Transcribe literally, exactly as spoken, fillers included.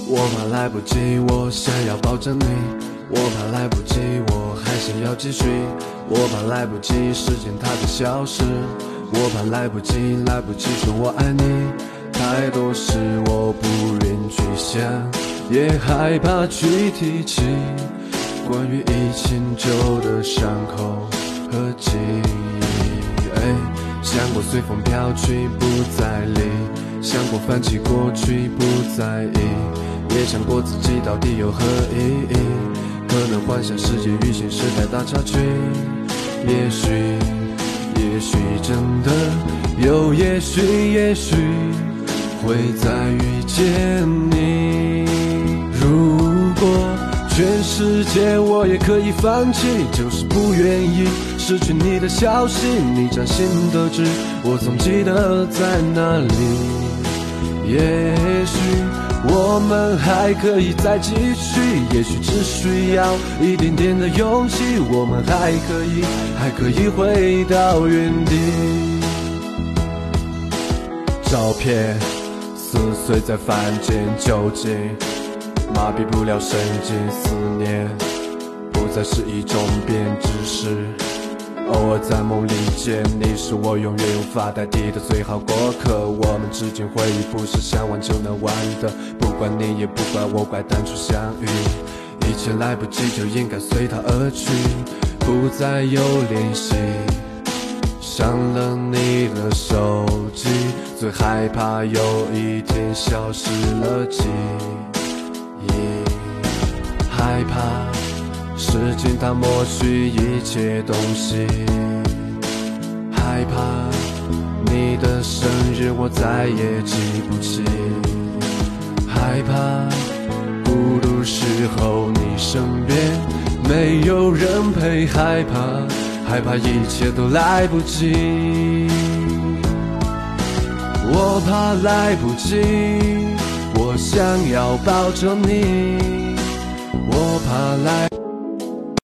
我怕来不及，我想要抱着你。我怕来不及，我还想要继续。我怕来不及，时间它在消失。我怕来不及，来不及说我爱你。太多事我不愿去想，也害怕去提起关于已经旧的伤口和记忆。哎，想过随风飘去，不再理。想过放弃过去，不在意，也想过自己到底有何意义。可能幻想世界与现实太大差距，也许也许真的，又也许也许会再遇见你。如果全世界我也可以放弃，就是不愿意失去你的消息。你掌心的痣，我总记得在哪里。也许我们还可以再继续，也许只需要一点点的勇气，我们还可以还可以回到原地。照片撕碎在凡间究竟，麻痹不了神经，思念不再是一种变，只是偶尔在梦里见你，是我永远无法代替的最好过客。我们之间回忆不是想玩就能玩的，不管你也不怪我，怪当初相遇。一切来不及就应该随它而去，不再有联系。上了你的手机，最害怕有一天消失了记忆，害怕时间它抹去一切东西，害怕你的生日我再也记不起，害怕孤独时候你身边没有人陪，害怕害怕一切都来不及。我怕来不及，我想要抱着你，我怕来